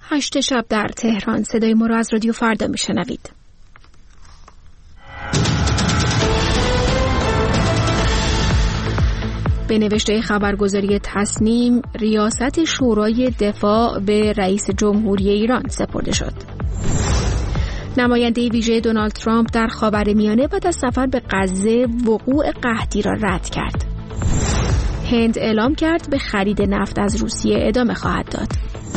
8 شب در تهران. صدای ما را از رادیو فردا میشنوید. به نوشته خبرگزاری تصنیم، ریاست شورای دفاع به رئیس جمهوری ایران سپرده شد. نماینده ویژه دونالد ترامپ در خاورمیانه بعد از سفر به غزه وقوع قحطی را رد کرد. هند اعلام کرد به خرید نفت از روسیه ادامه خواهد داد.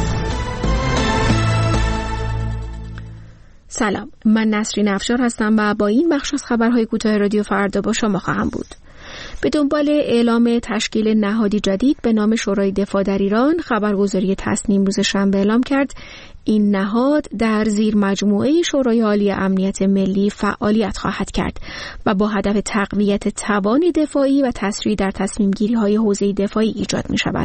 سلام، من نسرین افشار هستم و با این بخش از خبرهای کوتاه رادیو فردا با شما خواهم بود. به دنبال اعلام تشکیل نهادی جدید به نام شورای دفاع در ایران، خبرگزاری تصنیم روز شنبه اعلام کرد این نهاد در زیر مجموعه شورای عالی امنیت ملی فعالیت خواهد کرد و با هدف تقویت توان دفاعی و تسریع در تصمیم گیری های حوزه دفاعی ایجاد می شود.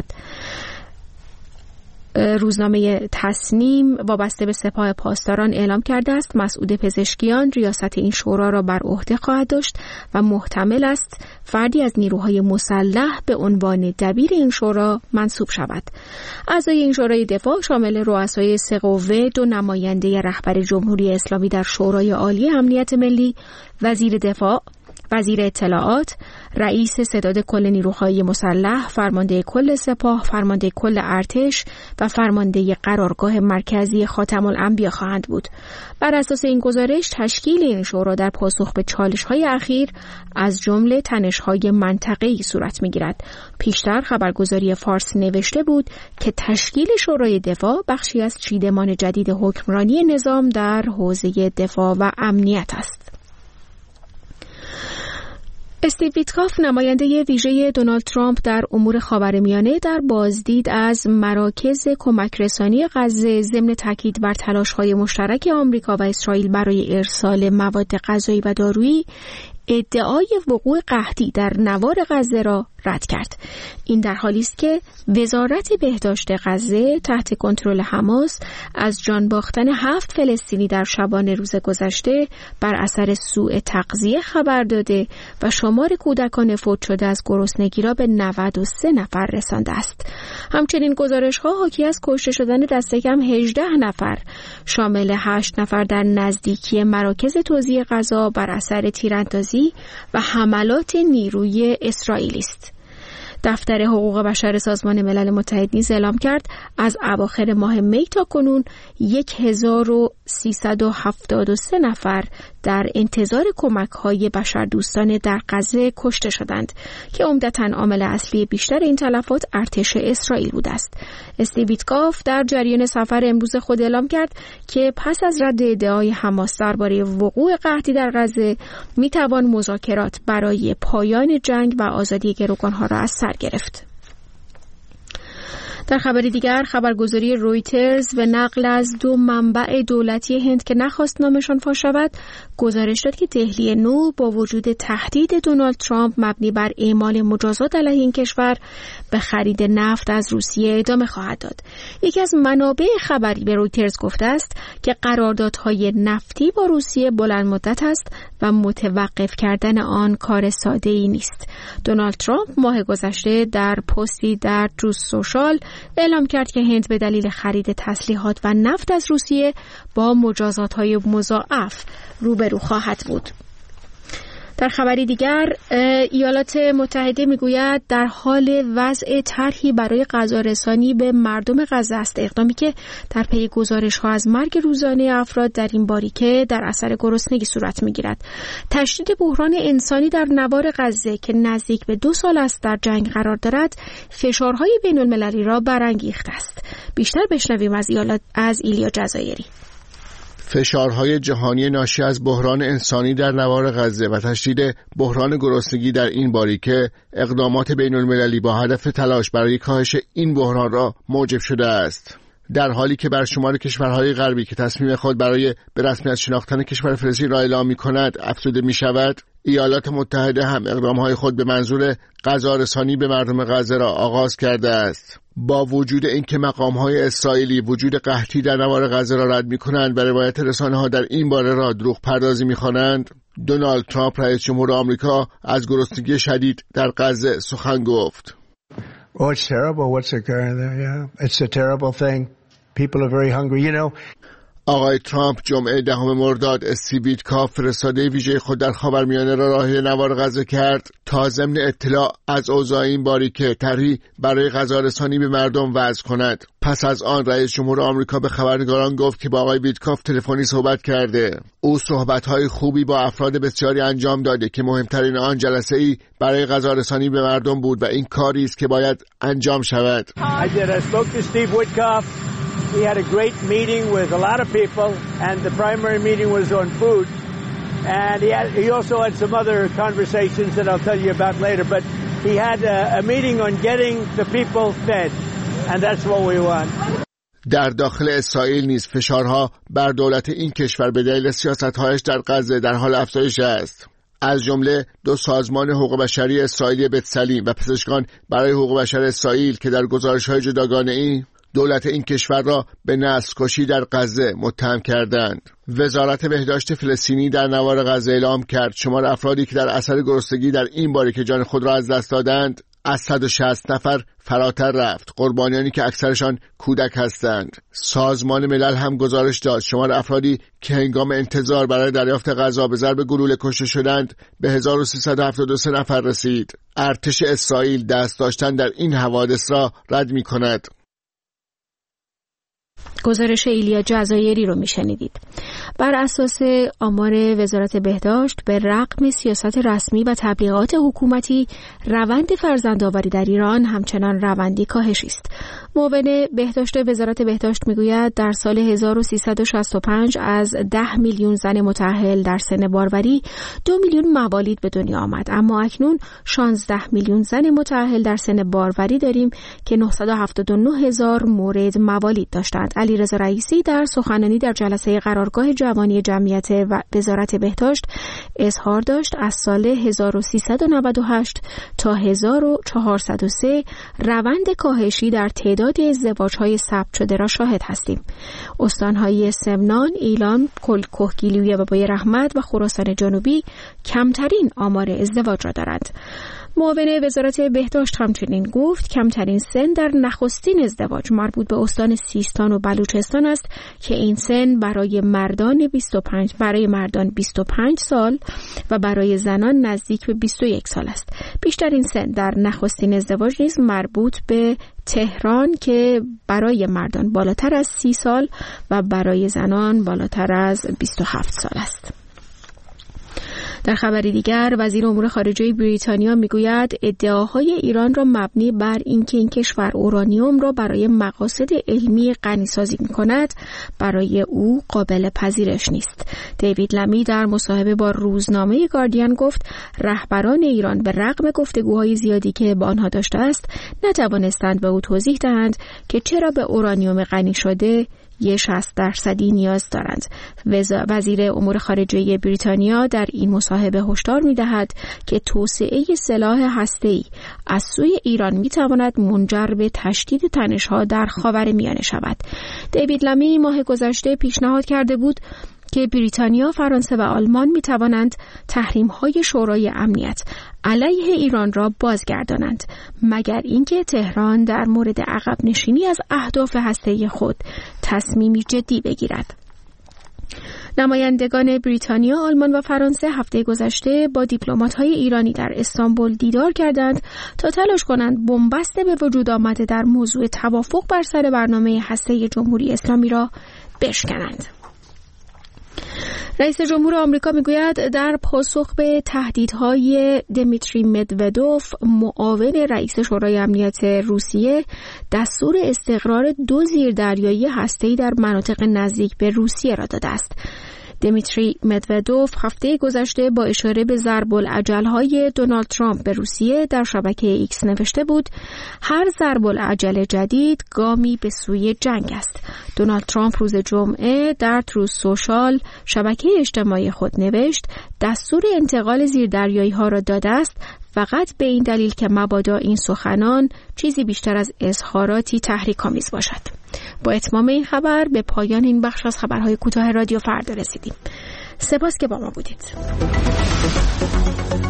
روزنامه تصنیم وابسته به سپاه پاسداران اعلام کرده است مسعود پزشکیان ریاست این شورا را بر عهده خواهد داشت و محتمل است فردی از نیروهای مسلح به عنوان دبیر این شورا منصوب شود. اعضای این شورای دفاع شامل رؤسای سه قوه، 2 نماینده رهبر جمهوری اسلامی در شورای عالی امنیت ملی، وزیر دفاع، وزیر اطلاعات، رئیس ستاد کل نیروهای مسلح، فرمانده کل سپاه، فرمانده کل ارتش و فرمانده قرارگاه مرکزی خاتم الانبیا خواهند بود. بر اساس این گزارش تشکیل این شورا در پاسخ به چالش‌های اخیر از جمله تنش‌های منطقه‌ای صورت می‌گیرد. پیشتر خبرگزاری فارس نوشته بود که تشکیل شورای دفاع بخشی از چیدمان جدید حکمرانی نظام در حوزه دفاع و امنیت است. استیو ویتکاف، نماینده ویژه دونالد ترامپ در امور خاورمیانه، در بازدید از مراکز کمک رسانی غزه ضمن تاکید بر تلاش‌های مشترک آمریکا و اسرائیل برای ارسال مواد غذایی و دارویی، ادعای وقوع قحطی در نوار غزه را رد کرد. این در حالی است که وزارت بهداشت غزه تحت کنترل حماس از جان باختن 7 فلسطینی در شبانه روز گذشته بر اثر سوء تغذیه خبر داده و شمار کودکان فوت شده از گرسنگی را به 93 نفر رسانده است. همچنین گزارش‌ها حاکی از کشته شدن دست کم 18 نفر شامل 8 نفر در نزدیکی مراکز توزیع غذا بر اثر تیراندازی و حملات نیروی اسرائیلی است. دفتر حقوق بشر سازمان ملل متحد نیز اعلام کرد از اواخر ماه می تا کنون 1373 نفر در انتظار کمک‌های بشردوستانه در غزه کشته شدند که عمدتاً عامل اصلی بیشتر این تلفات ارتش اسرائیل بوده است. استیو ویتکاف در جریان سفر امروز خود اعلام کرد که پس از رد ادعای حماس درباره وقوع قحطی در غزه میتوان مذاکرات برای پایان جنگ و آزادی گروگان‌ها را از سر گرفت. در خبری دیگر، خبرگزاری رویترز به نقل از 2 منبع دولتی هند که نخواست نامشان فاش شود گزارش داد که دهلی نو با وجود تهدید دونالد ترامپ مبنی بر اعمال مجازات علیه این کشور به خرید نفت از روسیه ادامه خواهد داد. یکی از منابع خبری به رویترز گفته است که قراردادهای نفتی با روسیه بلند مدت است و متوقف کردن آن کار ساده‌ای نیست. دونالد ترامپ ماه گذشته در پستی در تروث سوشال اعلام کرد که هند به دلیل خرید تسلیحات و نفت از روسیه با مجازات‌های مضاعف روبرو خواهد بود. در خبری دیگر، ایالات متحده میگوید در حال وضع طرحی برای غذارسانی به مردم غزه است، اقدامی که در پی گزارش‌ها از مرگ روزانه افراد در این باریکه در اثر گرسنگی صورت می‌گیرد. تشدید بحران انسانی در نوار غزه که نزدیک به 2 سال است در جنگ قرار دارد، فشارهای بین‌المللی را برانگیخته است. بیشتر بشنویم از ایلیا جزایری. فشارهای جهانی ناشی از بحران انسانی در نوار غزه و تشدید بحران گرسنگی در این باریکه اقدامات بین‌المللی با هدف تلاش برای کاهش این بحران را موجب شده است. در حالی که برشمار کشورهای غربی که تصمیم خود برای به رسمیت شناختن کشور فلسطین را اعلام می‌کند افزوده می‌شود، ایالات متحده هم اقدامهای خود به منظور غذارسانی به مردم غزه را آغاز کرده است. با وجود اینکه مقام‌های اسرائیلی وجود قحطی در نوار غزه را رد می‌کنند و روایت رسانه‌ها در این باره را دروغ پردازی می‌خوانند، دونالد ترامپ رئیس جمهور آمریکا از گرسنگی شدید در غزه سخن گفت. Oh, it's terrible what's occurring there, yeah. It's a terrible thing. People are very hungry, you know. آقای ترامپ جمعه 10 مرداد استیو ویتکاف فرستاده ویژه خود در خاورمیانه را راهی نوار غزه کرد تا ضمن اطلاع از اوضاع این باریکه طرحی برای غذارسانی به مردم وضع کند. پس از آن رئیس جمهور آمریکا به خبرنگاران گفت که با آقای ویتکاف تلفنی صحبت کرده. او صحبت‌های خوبی با افراد بسیاری انجام داده که مهمترین آن جلسه‌ای برای غذارسانی به مردم بود و این کاری است که باید انجام شود. We had a great meeting with a lot of people, and the primary meeting was on food. And he also had some other conversations that I'll tell you about later. But he had a meeting on getting the people fed, and that's what we want. در داخل اسرائیل نیز فشارها بر دولت این کشور به دلیل سیاست‌هایش در غزه در حال افزایش است. از جمله 2 سازمان حقوق بشری اسرائیلی بتسلیم و پزشکان برای حقوق بشر اسرائیل که در گزارش‌های جداگانه‌ای دولت این کشور را به نسل‌کشی در غزه متهم کردند. وزارت بهداشت فلسطینی در نوار غزه اعلام کرد شمار افرادی که در اثر گرسنگی در این باریکه جان خود را از دست دادند از 160 نفر فراتر رفت، قربانیانی که اکثرشان کودک هستند. سازمان ملل هم گزارش داد شمار افرادی که هنگام انتظار برای دریافت غذا به ضرب گلوله کشته شدند به 1373 نفر رسید. ارتش اسرائیل دست داشتن در این حوادث را رد می‌کند. گزارش ایلیا جزایری رو میشنیدید. بر اساس آمار وزارت بهداشت به رغم سیاست رسمی و تبلیغات حکومتی روند فرزندآوری در ایران همچنان روندی کاهشی است. معاون بهداشت وزارت بهداشت میگوید در سال 1365 از 10 میلیون زن متأهل در سن باروری 2 میلیون موالید به دنیا آمد، اما اکنون 16 میلیون زن متأهل در سن باروری داریم که 979 هزار مورد موالید داشتند. علیرضا رئیسی در سخنرانی در جلسه قرارگاه جوانی جمعیت وزارت بهداشت اظهار داشت از سال 1398 تا 1403 روند کاهشی در تعداد ازدواج‌های ثبت شده را شاهد هستیم. استان‌های سمنان، ایلام، کهگیلویه و بای رحمت و خراسان جنوبی کمترین آمار ازدواج را دارند. معاون وزارت بهداشت همچنین گفت کمترین سن در نخستین ازدواج مربوط به استان سیستان و بلوچستان است که این سن برای مردان 25 سال و برای زنان نزدیک به 21 سال است. بیشترین سن در نخستین ازدواج نیز مربوط به تهران که برای مردان بالاتر از 30 سال و برای زنان بالاتر از 27 سال است. در خبری دیگر وزیر امور خارجه بریتانیا میگوید ادعاهای ایران را مبنی بر اینکه این کشور اورانیوم را برای مقاصد علمی غنیسازی می‌کند برای او قابل پذیرش نیست. دیوید لمی در مصاحبه با روزنامه گاردین گفت رهبران ایران به رغم گفتگوهای زیادی که با آنها داشته است نتوانستند به او توضیح دهند که چرا به اورانیوم غنی شده 60% نیاز دارند. وزیر امور خارجه بریتانیا در این مصاحبه هشدار می‌دهد که توسعه سلاح هسته‌ای از سوی ایران می‌تواند منجر به تشدید تنش‌ها در خاورمیانه شود. دیوید لمی ماه گذشته پیشنهاد کرده بود که بریتانیا، فرانسه و آلمان می توانند تحریم‌های شورای امنیت علیه ایران را بازگردانند مگر اینکه تهران در مورد عقب نشینی از اهداف هسته‌ای خود تصمیمی جدی بگیرد. نمایندگان بریتانیا، آلمان و فرانسه هفته گذشته با دیپلمات‌های ایرانی در استانبول دیدار کردند تا تلاش کنند بنبست به وجود آمده در موضوع توافق بر سر برنامه هسته‌ای جمهوری اسلامی را بشکنند. رئیس جمهور آمریکا میگوید در پاسخ به تهدیدهای دمیتری مدودوف، معاون رئیس شورای امنیت روسیه، دستور استقرار 2 زیردریایی هسته‌ای در مناطق نزدیک به روسیه را داده است. دمیتری مدودوف هفته گذشته با اشاره به ضرب العجل‌های دونالد ترامپ به روسیه در شبکه ایکس نوشته بود هر ضرب العجل جدید گامی به سوی جنگ است. دونالد ترامپ روز جمعه در تروث سوشال شبکه اجتماعی خود نوشت دستور انتقال زیردریایی‌ها را داده است فقط به این دلیل که مبادا این سخنان چیزی بیشتر از اظهاراتی تحریک‌آمیز باشد. با اتمام این خبر به پایان این بخش از خبرهای کوتاه رادیو فردا رسیدیم. سپاس که با ما بودید.